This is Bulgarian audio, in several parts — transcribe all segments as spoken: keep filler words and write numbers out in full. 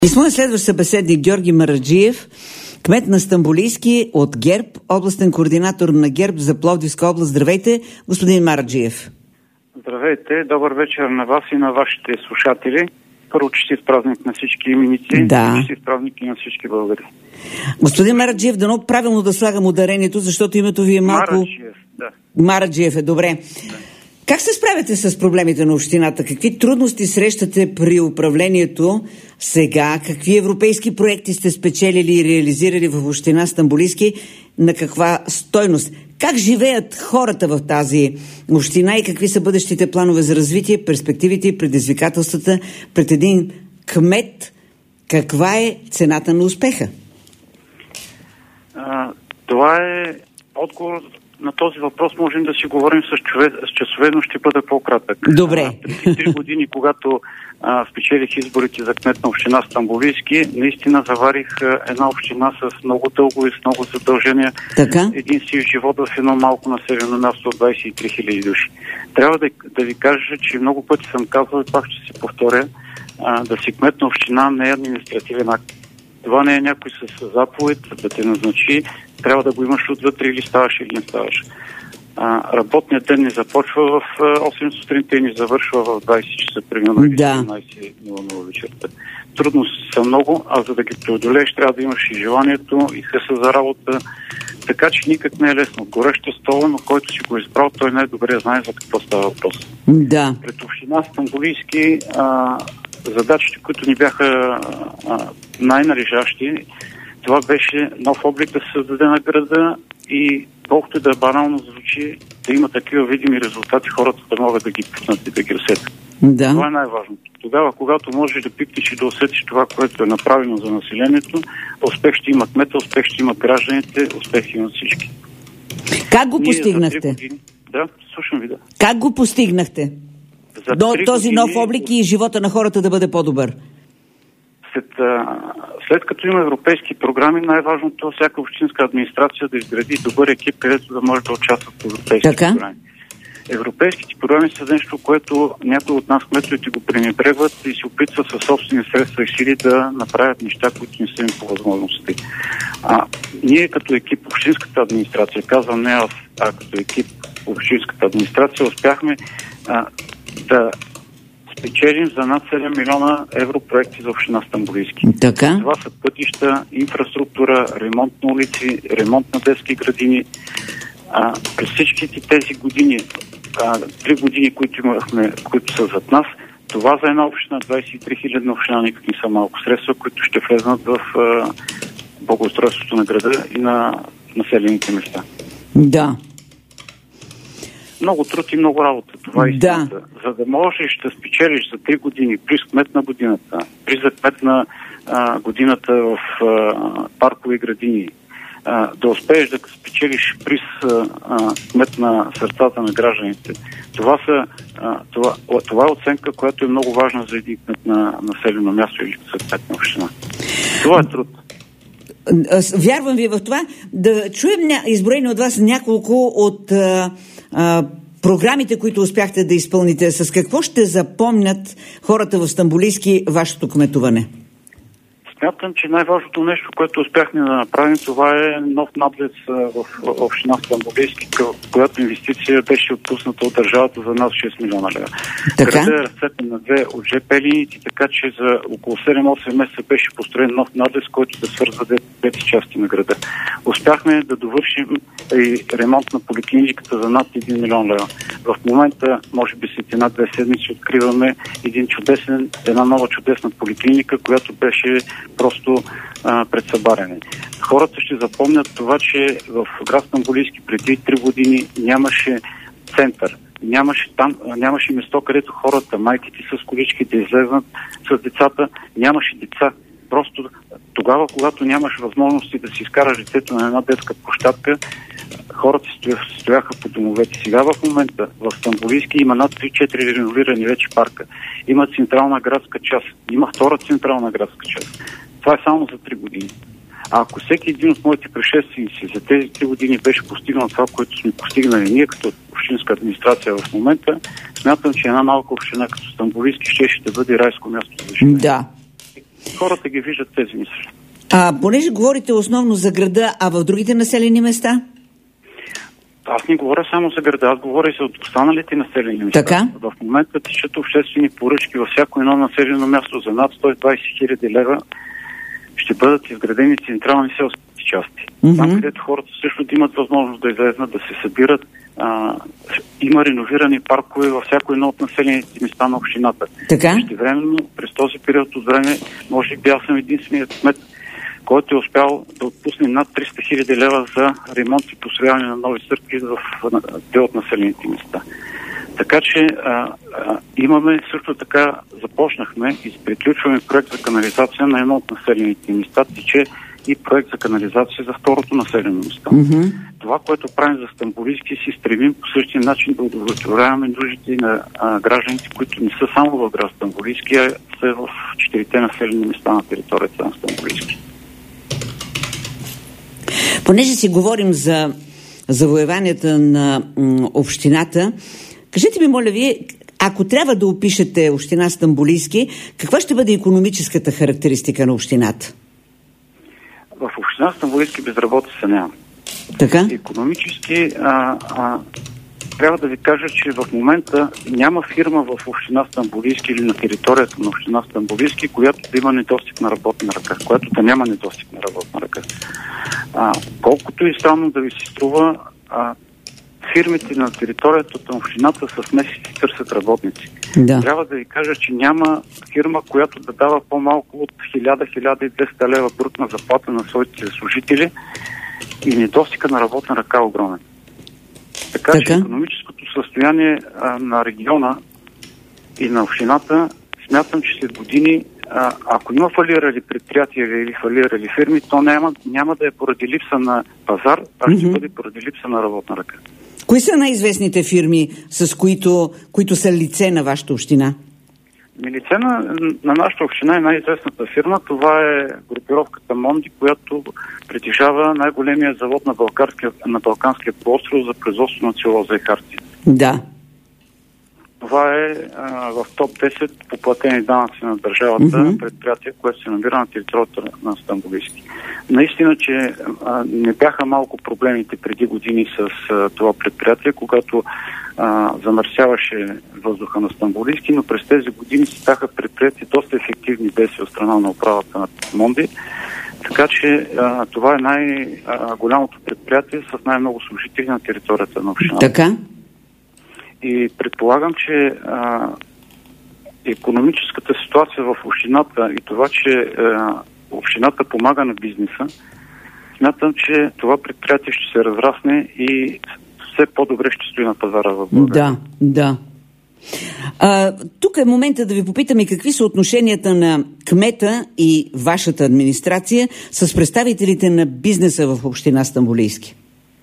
И с моят следващ събеседник Георги Мараджиев, кмет на Стамболийски от ГЕРБ, областен координатор на ГЕРБ за Пловдивска област. Здравейте, господин Мараджиев. Здравейте, добър вечер на вас и на вашите слушатели. Първо, честит празник на всички именици, да. и честит празник и на всички българи. Господин Мараджиев, дано правилно да слагам ударението, защото името ви е малко... Мараджиев, да. Мараджиев е, добре. Да. Как се справяте с проблемите на общината? Какви трудности срещате при управлението сега? Какви европейски проекти сте спечелили и реализирали в община Стамболийски? На каква стойност? Как живеят хората в тази община и какви са бъдещите планове за развитие, перспективите и предизвикателствата пред един кмет? Каква е цената на успеха? А, това е отговор. На този въпрос можем да си говорим с, чове, с часове, но ще бъда по-кратък. Добре. Преди три години, когато а, спечелих изборите за кмет на община Стамболийски, наистина заварих а, една община с много дълго и с много задължения. Така? Един сив живот в едно малко населено място от двадесет и три хиляди души. Трябва да, да ви кажа, че много пъти съм казвал и пак ще се повторя, а, да си кмет на община не е административен акт. Това не е някой с заповед да те назначи, трябва да го имаш отвътре или ставаш или не ставаш. А, работният ден ни започва в осем сутринта и ни завършва в двадесет часа, примерно, или да. седемнадесет вечерта. Трудности са много, а за да ги преодолееш, трябва да имаш и желанието, и хъса за работа. Така че никак не е лесно. Гореща стола, но който си го избрал, той най-добре знае за какво става въпрос. Да. Пред община Стамболийски а, задачите, които ни бяха а, най-належащи, това беше нов облик да се създаде на града и колкото да банално звучи, да има такива видими резултати, хората да могат да ги пипнат и да ги усетят. Да. Това е най-важното. Тогава, когато можеш да пипнеш и да усетиш това, което е направено за населението, успех ще има кмета, успех ще имат гражданите, успех имат всички. Как го Ние постигнахте? Години... Да, слушам ви, да. Как го постигнахте? До този години... нов облик и живота на хората да бъде по-добър? След, а, след като има европейски програми, най-важното е всяка общинска администрация да изгради добър екип, където да може да участват в европейски така? програми. Европейските програми са нещо, което някои от нас кметовете го пренебрегват и се опитват със собствени средства и сили да направят неща, които не са им по възможности. А, ние като екип, общинската администрация, казвам не аз, а като екип, общинската администрация, успяхме а, да спечелим за над седем милиона евро проекти за община Стамболийски. Така. Това са пътища, инфраструктура, ремонт на улици, ремонт на детски градини. А, през всичките тези години, а, три години, които имахме, които са зад нас, това за една община, двадесет и три хиляди община, никак не са малко средства, които ще влезнат в а, благоустройството на града и на населените места. Да. Много труд и много работа. Това е истината. Да. За да можеш да спечелиш за три години приз кмет на годината, приз за кмет на а, годината в а, паркови градини, а, да успееш да спечелиш приз а, кмет на сърцата на гражданите. Това, са, а, това, това е оценка, която е много важна за един кмет на населено място или за кмет на община. Това е труд. Вярвам ви в това. Да чуем изброени от вас няколко от а, а, програмите, които успяхте да изпълните. С какво ще запомнят хората в Стамболийски вашето кметуване? Смятам, че най-важното нещо, което успяхме да направим, това е нов надлез в община Стамболийски, която инвестиция беше отпусната от държавата за над шест милиона лева. Така? Града е разцепен на две от ЖП линиите, така че за около седем-осем месеца беше построен нов надлез, който да свързва двете части на града. Успяхме да довършим и ремонт на поликлиниката за над един милион лева. В момента, може би след една-две седмици, откриваме един чудесен, една нова чудесна поликлиника, която беше просто а, пред събаряне. Хората ще запомнят това, че в град Стамболийски преди три години нямаше център. Нямаше, там, нямаше место, където хората, майките с колички да излезнат с децата. Нямаше деца. Просто тогава, когато нямаш възможности да си изкараш детето на една детска площадка, хората стояха по домовете. Сега в момента в Стамболийски има над три-четири реновирани вече парка. Има централна градска част. Има втора централна градска част. Това е само за три години. А ако всеки един от моите предшественици за тези три години беше постигнал това, което сме постигнали ние като общинска администрация в момента, смятам, че една малка община като Стамболийски ще ще бъде райско място за живеене. Да. Хората ги виждат тези мисли. А понеже говорите основно за града, а в другите населени места? Аз не говоря само за града, аз говоря и за останалите населени места. Така? В момента тичат обществени поръчки във всяко едно населено място за над сто и двадесет хиляди лева. Ще бъдат изградени централни селски части. Mm-hmm. Там, където хората също имат възможност да излезнат, да се събират. А, има реновирани паркове във всяко едно от населените места на общината. Така? Същевременно, през този период от време, може би аз съм единственият кмет, който е успял да отпусне над триста хиляди лева за ремонт и построяване на нови църкви в две от населените места. Така че а, а, имаме също така, започнахме и приключваме проект за канализация на едно от населените места, тече и проект за канализация за второто населено место. Mm-hmm. Това, което правим за Стамболийски, си стремим по същия начин да удовлетворяваме нуждите на а, гражданите, които не са само в град Стамболийски, а са в четирите населени места на територията на Стамболийски. Понеже си говорим за завоеванията на м, общината, кажете ми, моля вие, ако трябва да опишете община Стамболийски, каква ще бъде икономическата характеристика на общината? В община Стамболийски безработица няма. Така? Икономически а, а, трябва да ви кажа, че в момента няма фирма в община Стамболийски или на територията на община Стамболийски, която да има недостиг на работна ръка, която да няма недостиг на работна ръка. А, колкото и странно да ви се струва, а, фирмите на територията на общината с месеци търсят работници. Да. Трябва да ви кажа, че няма фирма, която да дава по-малко от хиляда до хиляда и двеста лева брутна заплата на своите служители и недостига на работна ръка е огромен. Така, така че икономическото състояние а, на региона и на общината, смятам, че след години, а, ако има фалирали предприятия или фалирали фирми, то няма, няма да е поради липса на пазар, а ще mm-hmm. бъде поради липса на работна ръка. Кои са най-известните фирми, с които, които са лице на вашата община? Лице на, на нашата община е най-известната фирма. Това е групировката Монди, която притежава най-големия завод на, на Балканския полуостров за производство на целулоза и хартия. Да. Това е а, в топ десет по платени данъци на държавата mm-hmm. предприятие, което се намира на територията на Стамболийски. Наистина, че а, не бяха малко проблемите преди години с а, това предприятие, когато а, замърсяваше въздуха на Стамболийски, но през тези години се бяха предприятия доста ефективни действия от страна на управата на Монди. Така че а, това е най-голямото предприятие с най-много служители на територията на общината. Така. И предполагам, че а, икономическата ситуация в общината и това, че а, общината помага на бизнеса, смятам, че това предприятие ще се разрасне и все по-добре ще стои на пазара в България. Да, да. А, тук е момента да ви попитаме какви са отношенията на кмета и вашата администрация с представителите на бизнеса в община Стамболийски.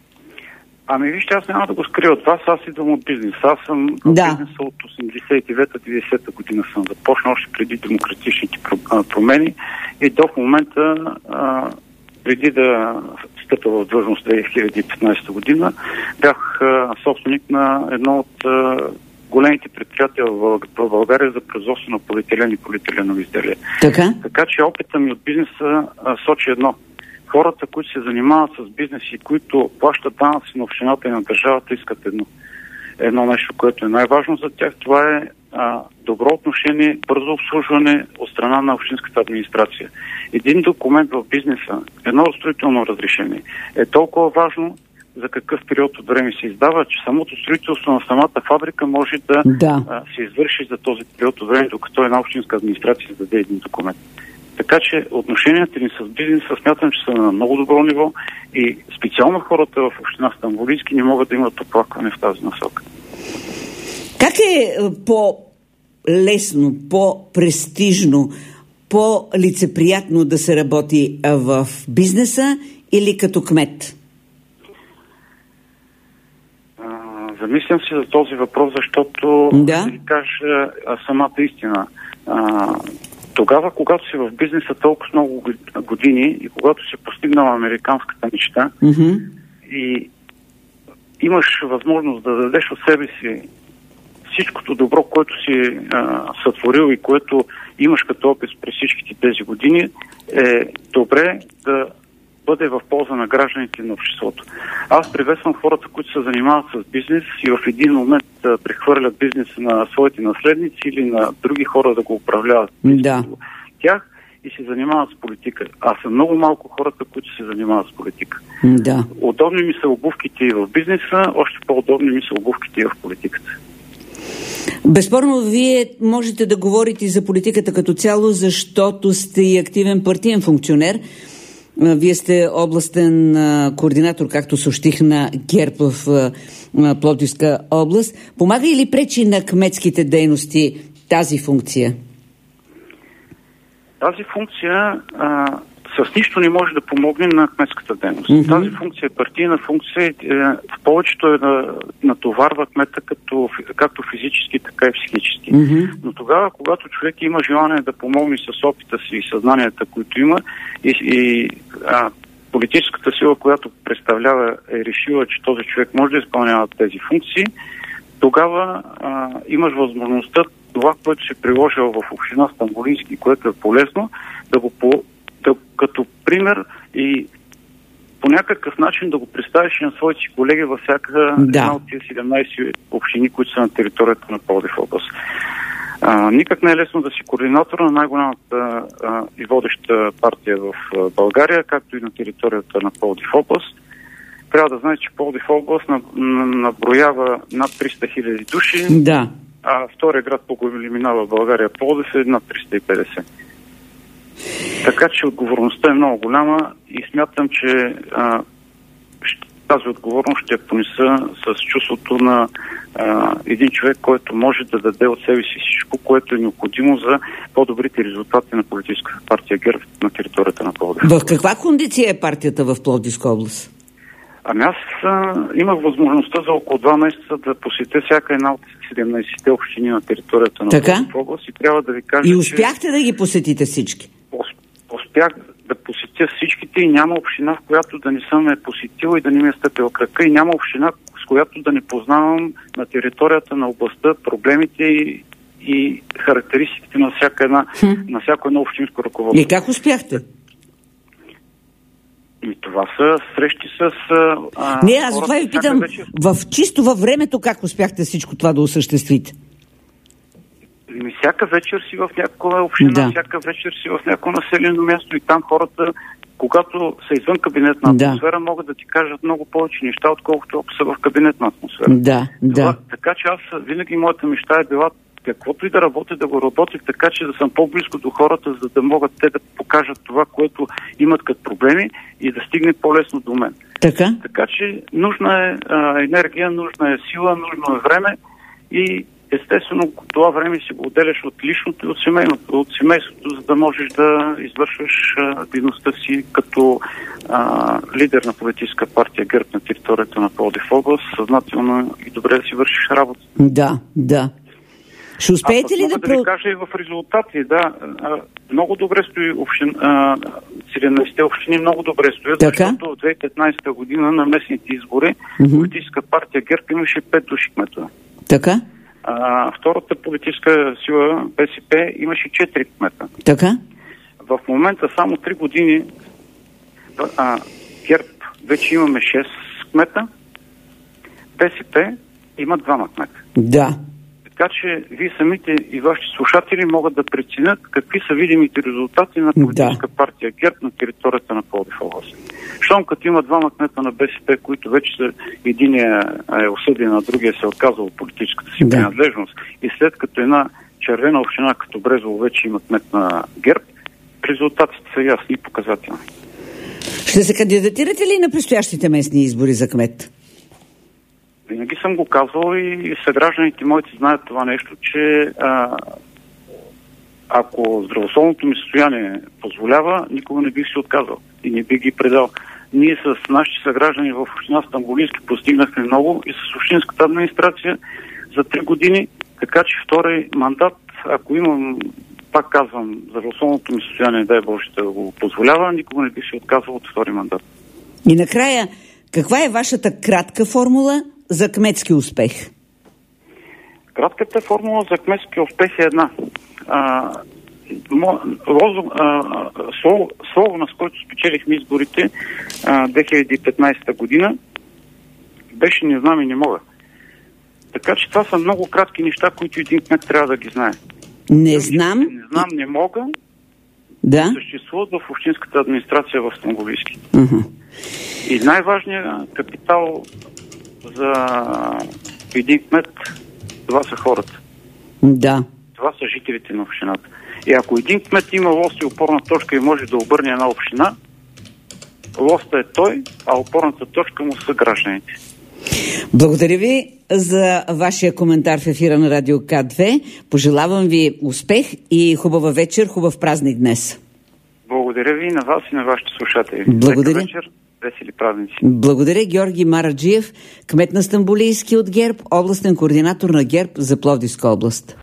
Ами вижте, аз няма да го скрия от вас, аз идвам от бизнес. Аз съм в да. бизнеса от осемдесет и девета деветдесета година съм започнал, още преди демократичните промени и до в момента, а, преди да стъпя в длъжност две хиляди и петнадесета година, бях а, собственик на едно от а, големите предприятия в, в България за производство на полиетилен и полиетиленови изделия. Така? Така че опита ми от бизнеса а, сочи едно. Хората, които се занимават с бизнес и които плащат данъци на общината и на държавата, искат едно. Едно нещо, което е най-важно за тях. Това е а, добро отношение, бързо обслужване от страна на общинската администрация. Един документ в бизнеса, едно строително разрешение е толкова важно за какъв период от време се издава, че самото строителство на самата фабрика може да, да. А, се извърши за този период от време, докато една общинска администрация даде един документ. Така че отношенията ни с бизнеса смятам, че са на много добро ниво и специално хората в община Стамболийски не могат да имат оплакване в тази насока. Как е по-лесно, по-престижно, по-лицеприятно да се работи в бизнеса или като кмет? А, замислям се за този въпрос, защото да ви кажа самата истина. А, Тогава, когато си в бизнеса толкова много години и когато си постигнала американската мечта mm-hmm. и имаш възможност да дадеш от себе си всичкото добро, което си а, сътворил и което имаш като опит през всичките тези години, е добре да бъде в полза на гражданите на обществото. Аз приветствам хората, които се занимават с бизнес и в един момент да прехвърлят бизнеса на своите наследници или на други хора да го управляват. Да. Тях и се занимават с политика. А са много малко хората, които се занимават с политика. Да. Удобни ми са обувките и в бизнеса, още по-удобни ми са обувките и в политиката. Безспорно, вие можете да говорите за политиката като цяло, защото сте и активен партиен функционер. Вие сте областен координатор, както съобщих, на ГЕРБ в Пловдивска област. Помага или пречи на кметските дейности тази функция? Тази функция а, с нищо не може да помогне на кметската дейност. Mm-hmm. Тази функция е партийна функция. Е, в повечето е да натоварва кмета като, както физически, така и психически. Mm-hmm. Но тогава, когато човек има желание да помогне с опита си и съзнанията, които има, и, и а, политическата сила, която представлява, е решила, че този човек може да изпълнява тези функции, тогава а, имаш възможността това, което си приложил в община Стамболийски, което е полезно, да го по, да, като пример и по някакъв начин да го представиш на своите си колеги във всяка да. една от тези седемнайсет общини, които са на територията на Пловдив област. А, никак не е лесно да си координатор на най-голямата а, и водеща партия в а, България, както и на територията на Пловдив област. Трябва да знаете, че Пловдив област наброява над триста хиляди души. Да. А втория град по големина в България, Пловдив, е над триста и петдесет. Така че отговорността е много голяма и смятам, че а, тази отговорност ще я понеса с чувството на а, един човек, който може да даде от себе си всичко, което е необходимо за по-добрите резултати на политическа партия ГЕРБ на територията на Пловдив. В каква кондиция е партията в Пловдивска област? Ами аз а, имах възможността за около два месеца да посетя всяка една от седемнайсетте общини на територията на Пловдив област и трябва да ви кажа, и успяхте че... да ги посетите всички? Успях да посетя всичките и няма община, в която да не съм ме посетил и да не ми е стъпил крака, и няма община, с която да не познавам на територията на областта проблемите и, и характеристиките на всяка една, хм. на всяко едно общинско ръководство. И как успяхте? И това са срещи с... А, не, аз това ви питам, в, чисто във времето как успяхте всичко това да осъществите? Ми, всяка вечер си в някаква община, да. всяка вечер си в някакво населено място и там хората, когато са извън кабинетна атмосфера, да. могат да ти кажат много повече неща, отколкото ако са в кабинетна атмосфера. Да, това, да. Така че аз винаги моята мечта е била каквото и да работя, да го работя така, че да съм по-близко до хората, за да могат те да покажат това, което имат като проблеми и да стигне по-лесно до мен. Така? Така че нужна е а, енергия, нужна е сила, нужно е време и естествено това време си го отделяш от личното и от семейното, от семейството, за да можеш да извършваш а, дейността си като а, лидер на политическа партия ГЕРБ на територията на Пловдив област, съзнателно и добре да си вършиш работа. Да, да. Ще успеете ли да... да ви кажа и в резултати, да. Много добре стои общин, седемнайсетте общини, много добре стоят, така? Защото в две хиляди и петнайсета година на местните избори mm-hmm. политическа партия ГЕРБ имаше пет души кметове. Така? А, втората политическа сила БСП имаше четири кмета. Така? В момента само три години а, ГЕРБ вече имаме шест кмета, БСП има двама кмета. Да. Така че вие самите и вашите слушатели могат да преценят какви са видимите резултати на политическа да. партия ГЕРБ на територията на Пловдив област. Щом като има двама кмета на БСП, които вече са, единия е осъден, а другия се е отказал от политическата си да. принадлежност, и след като една червена община като Брезово вече има кмет на ГЕРБ, резултатите са ясни и показателни. Ще се кандидатирате ли на предстоящите местни избори за кмет? Винаги съм го казвал и съгражданите моите знаят това нещо, че а, ако здравословното ми състояние позволява, никога не бих се отказал и не бих ги предал. Ние с нашите съграждани в община Стамболийски постигнахме много и с общинската администрация за три години, така че втори мандат, ако имам, пак казвам, здравословното ми състояние, дай Боже, да го позволява, никога не бих се отказал от втори мандат. И накрая, каква е вашата кратка формула за кметски успех? Кратката формула за кметски успех е една. А, лозунг, а, слово, слово, на с който спечелихме изборите а, две хиляди и петнадесета година, беше не знам и не мога. Така че това са много кратки неща, които един кмет трябва да ги знае. Не знам. Не знам, не мога. Да. Съществуват в общинската администрация в Стамболийски. Uh-huh. И най-важният капитал за един кмет, това са хората. Да. Това са жителите на общината. И ако един кмет има лост и опорна точка и може да обърне една община, лоста е той, а опорната точка му са гражданите. Благодаря ви за вашия коментар в ефира на Радио К две. Пожелавам ви успех и хубава вечер, хубав празник днес. Благодаря ви на вас и на вашите слушатели. Благодаря. Вечер, весели празници. Благодаря. Георги Мараджиев, кмет на Стамболийски от ГЕРБ, областен координатор на ГЕРБ за Пловдивска област.